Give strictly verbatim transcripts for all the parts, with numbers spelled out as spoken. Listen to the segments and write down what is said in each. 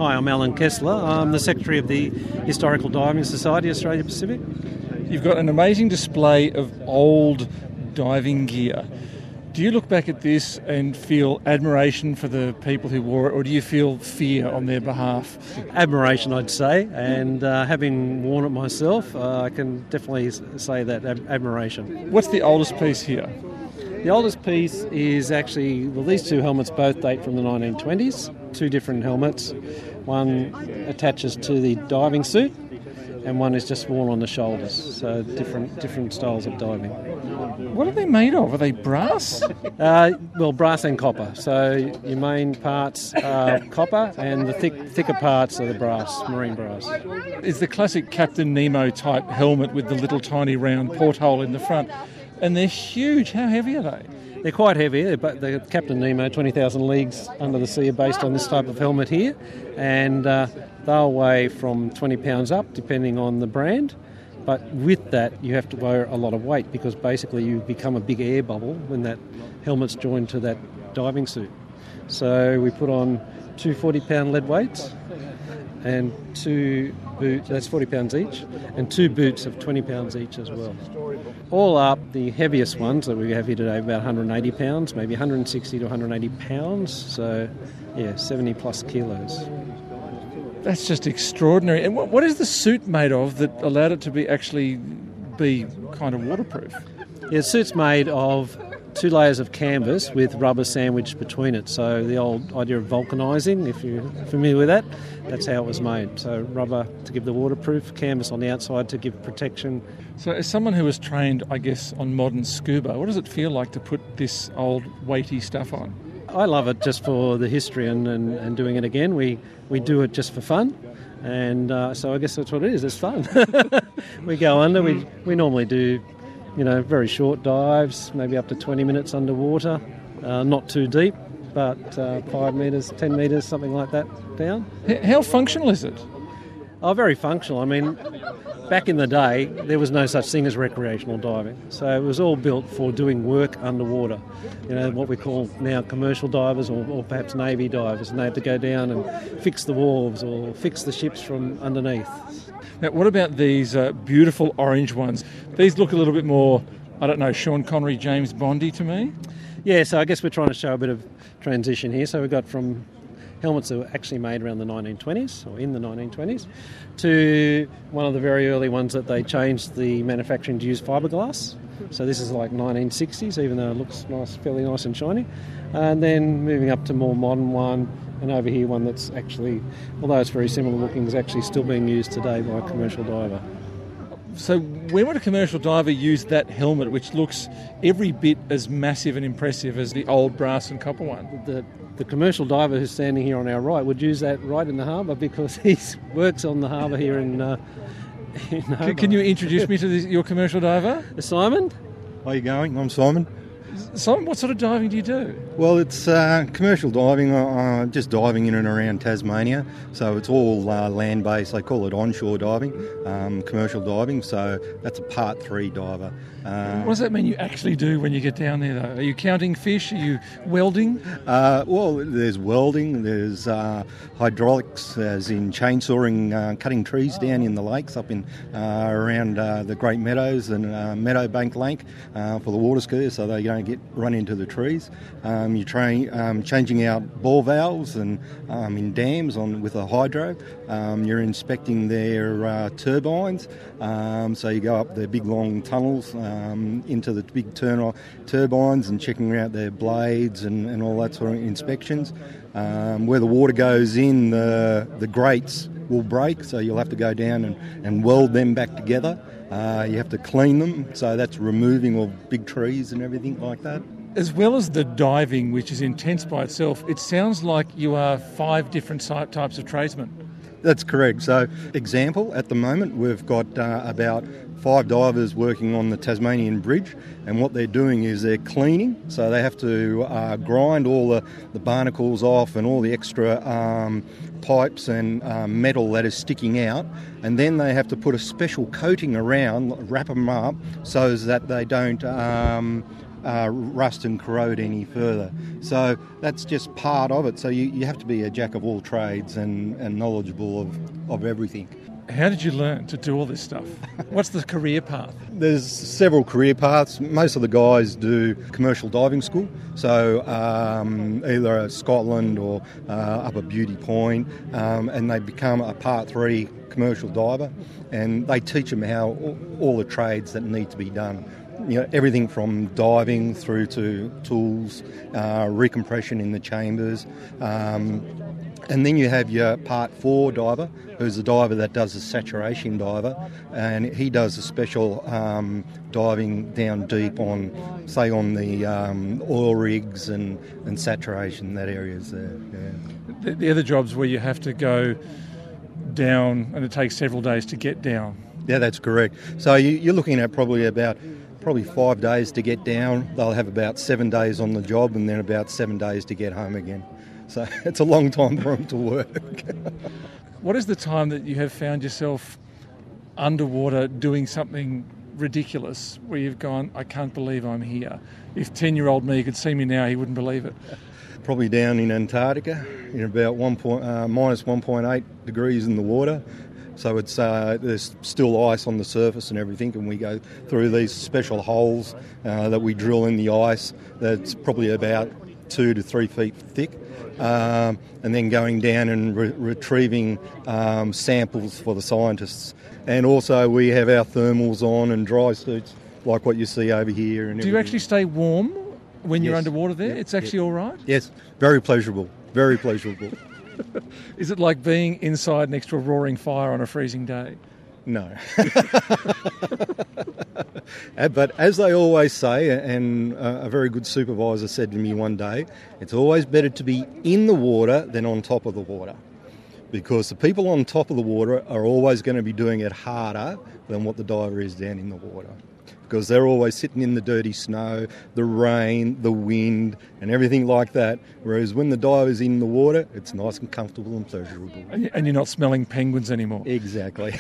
Hi, I'm Alan Kessler. I'm the Secretary of the Historical Diving Society, Australia Pacific. You've got an amazing display of old diving gear. Do you look back at this and feel admiration for the people who wore it, or do you feel fear on their behalf? Admiration, I'd say, and uh, having worn it myself, uh, I can definitely say that, ad- admiration. What's the oldest piece here? The oldest piece is actually, well, these two helmets both date from the nineteen twenties, two different helmets. One attaches to the diving suit, and one is just worn on the shoulders, so different different styles of diving. What are they made of? Are they brass? Uh, well, brass and copper. So your main parts are copper, and the thick, thicker parts are the brass, marine brass. It's the classic Captain Nemo type helmet with the little tiny round porthole in the front. And they're huge. How heavy are they? They're quite heavy, but the Captain Nemo twenty thousand Leagues Under the Sea are based on this type of helmet here, and uh, they'll weigh from twenty pounds up, depending on the brand. But with that, you have to wear a lot of weight, because basically you become a big air bubble when that helmet's joined to that diving suit. So we put on two forty-pound lead weights and two boots, that's forty pounds each, and two boots of twenty pounds each as well. All up, the heaviest ones that we have here today are about one hundred eighty pounds, maybe one hundred sixty to one hundred eighty pounds, so yeah, seventy plus kilos. That's just extraordinary. And what, what is the suit made of that allowed it to be actually be kind of waterproof? Yeah, the suit's made of two layers of canvas with rubber sandwiched between it. So the old idea of vulcanising, if you're familiar with that, that's how it was made. So rubber to give the waterproof, canvas on the outside to give protection. So as someone who was trained, I guess, on modern scuba, what does it feel like to put this old weighty stuff on? I love it just for the history and, and, and doing it again. We we do it just for fun. And uh, so I guess that's what it is, it's fun. We go under, we, we normally do, you know, very short dives, maybe up to twenty minutes underwater, uh, not too deep, but uh, five metres, ten metres, something like that down. How functional is it? Oh, very functional. I mean, back in the day, there was no such thing as recreational diving. So it was all built for doing work underwater. You know, what we call now commercial divers, or, or perhaps Navy divers, and they had to go down and fix the wharves or fix the ships from underneath. Now, what about these uh, beautiful orange ones? These look a little bit more, I don't know, Sean Connery, James Bondy to me. Yeah, so I guess we're trying to show a bit of transition here. So we've got from helmets that were actually made around the nineteen twenties, or in the nineteen twenties, to one of the very early ones that they changed the manufacturing to use fiberglass. So this is like nineteen sixties, even though it looks nice, fairly nice and shiny. And then moving up to more modern one, and over here one that's actually, although it's very similar looking, is actually still being used today by a commercial diver. So when would a commercial diver use that helmet, which looks every bit as massive and impressive as the old brass and copper one? The, the commercial diver who's standing here on our right would use that right in the harbour, because he works on the harbour here in, uh, in Can, can you introduce me to this, your commercial diver? Simon? How are you going? I'm Simon. Simon, what sort of diving do you do? Well, it's uh, commercial diving, uh, just diving in and around Tasmania. So it's all uh, land-based. They call it onshore diving, um, commercial diving. So that's a part three diver. Uh, what does that mean you actually do when you get down there, though? Are you counting fish? Are you welding? Uh, well, there's welding, there's uh, hydraulics, as in chainsawing, uh, cutting trees down in the lakes up in uh, around uh, the Great Meadows and uh, Meadowbank Lake uh, for the water skiers, so they don't get run into the trees. Um, you're train, um, changing out ball valves and um, in dams on with a hydro. Um, you're inspecting their uh, turbines, um, so you go up the big long tunnels um, into the big turn- turbines and checking out their blades and, and all that sort of inspections. Um, where the water goes in, the, the grates will break, so you'll have to go down and, and weld them back together. Uh, you have to clean them, so that's removing all big trees and everything like that. As well as the diving, which is intense by itself, it sounds like you are five different types of tradesmen. That's correct. So, example, at the moment we've got uh, about five divers working on the Tasmanian Bridge, and what they're doing is they're cleaning, so they have to uh, grind all the, the barnacles off and all the extra um, pipes and um, metal that is sticking out, and then they have to put a special coating around, wrap them up so that they don't um, uh, rust and corrode any further. So that's just part of it. So you, you have to be a jack of all trades and, and knowledgeable of, of everything. How did you learn to do all this stuff? What's the career path? There's several career paths. Most of the guys do commercial diving school, so um, either at Scotland or uh, up at Beauty Point, um, and they become a Part three commercial diver, and they teach them how all the trades that need to be done. You know, everything from diving through to tools, uh, recompression in the chambers. Um, And then you have your Part four diver, who's a diver that does a saturation diver, and he does a special um, diving down deep on, say, on the um, oil rigs and, and saturation, that area's there. Yeah. The, the other jobs where you have to go down and it takes several days to get down. Yeah, that's correct. So you, you're looking at probably about probably five days to get down. They'll have about seven days on the job and then about seven days to get home again. So it's a long time for them to work. What is the time that you have found yourself underwater doing something ridiculous where you've gone, I can't believe I'm here? If ten-year-old me could see me now, he wouldn't believe it. Probably down in Antarctica, in about one point, uh, minus one point eight degrees in the water. So it's uh, there's still ice on the surface and everything, and we go through these special holes uh, that we drill in the ice that's probably about two to three feet thick. Um, and then going down and re- retrieving um, samples for the scientists. And also we have our thermals on and dry suits like what you see over here. And do you actually stay warm when you're Yes. underwater there? Yep. It's actually Yep. all right? Yes, very pleasurable, very pleasurable. Is it like being inside next to a roaring fire on a freezing day? No. But as they always say, and a very good supervisor said to me one day, it's always better to be in the water than on top of the water. Because the people on top of the water are always going to be doing it harder than what the diver is down in the water. Because they're always sitting in the dirty snow, the rain, the wind, and everything like that. Whereas when the diver's in the water, it's nice and comfortable and pleasurable. And you're not smelling penguins anymore? Exactly.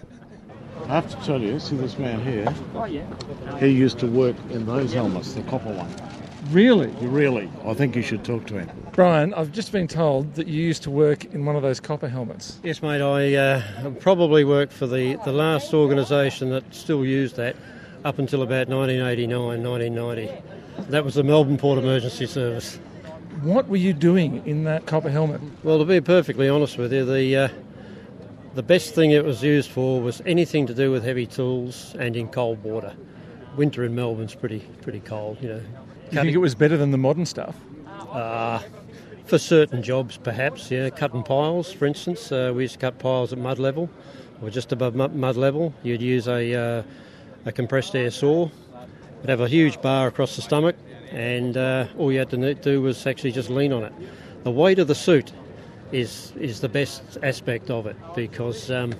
I have to tell you, see this man here? Oh, yeah. He used to work in those helmets, the copper one. Really? Really? I think you should talk to him. Brian, I've just been told that you used to work in one of those copper helmets. Yes, mate, I uh, probably worked for the, the last organisation that still used that up until about nineteen eighty-nine, nineteen ninety. That was the Melbourne Port Emergency Service. What were you doing in that copper helmet? Well, to be perfectly honest with you, the uh, the best thing it was used for was anything to do with heavy tools and in cold water. Winter in Melbourne's pretty pretty cold, you know. Do you think it was better than the modern stuff? Uh, for certain jobs, perhaps, yeah. Cutting piles, for instance. Uh, we used to cut piles at mud level, or just above mud, mud level. You'd use a, uh, a compressed air saw. It'd have a huge bar across the stomach, and uh, all you had to do was actually just lean on it. The weight of the suit is is the best aspect of it, because um,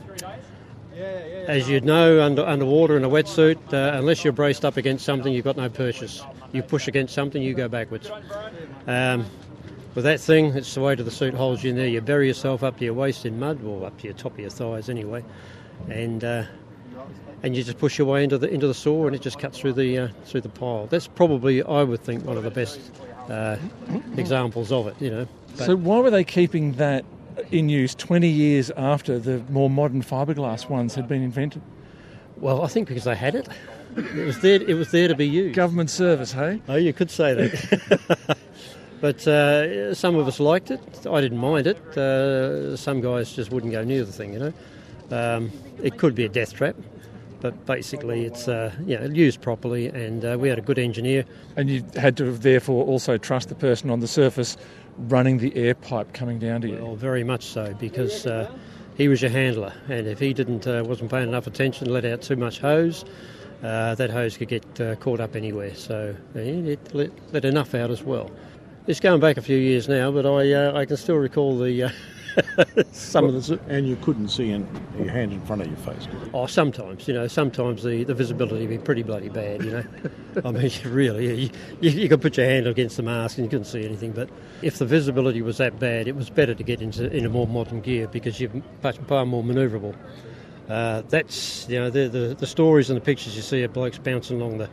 as you know, under, underwater in a wetsuit, uh, unless you're braced up against something, you've got no purchase. You push against something, you go backwards. Um, with that thing, it's the weight of the suit holds you in there. You bury yourself up to your waist in mud, or up to your top of your thighs anyway, and uh, and you just push your way into the into the saw, and it just cuts through the uh, through the pile. That's probably, I would think, one of the best uh, examples of it. You know. But so why were they keeping that in use twenty years after the more modern fiberglass ones had been invented? Well, I think because they had it. It was there. It was there to be used. Government service, hey? Oh, you could say that. But uh, some of us liked it. I didn't mind it. Uh, some guys just wouldn't go near the thing. You know, um, it could be a death trap, but basically it's uh, you know, used properly, and uh, we had a good engineer. And you had to therefore also trust the person on the surface running the air pipe coming down to you. Well, very much so, because uh, he was your handler, and if he didn't uh, wasn't paying enough attention, let out too much hose, uh, that hose could get uh, caught up anywhere. So he let, let enough out as well. It's going back a few years now, but I uh, I can still recall the uh, some well, of the. And you couldn't see in, your hand in front of your face. Oh, sometimes, you know, sometimes the, the visibility would be pretty bloody bad, you know. I mean, really, you, you, you could put your hand against the mask and you couldn't see anything. But if the visibility was that bad, it was better to get into in a more modern gear, because you're far more manoeuvrable. Uh, that's, you know, the, the the stories and the pictures you see of blokes bouncing along the,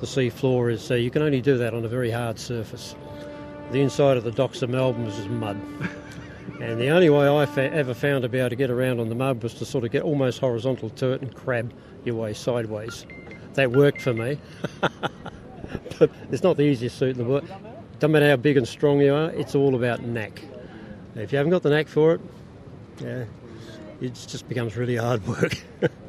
the sea floor is, so you can only do that on a very hard surface. The inside of the docks of Melbourne was just mud. And the only way I fa- ever found to be able to get around on the mud was to sort of get almost horizontal to it and crab your way sideways. That worked for me. But it's not the easiest suit in the world. Doesn't matter how big and strong you are, it's all about knack. If you haven't got the knack for it, yeah, it just becomes really hard work.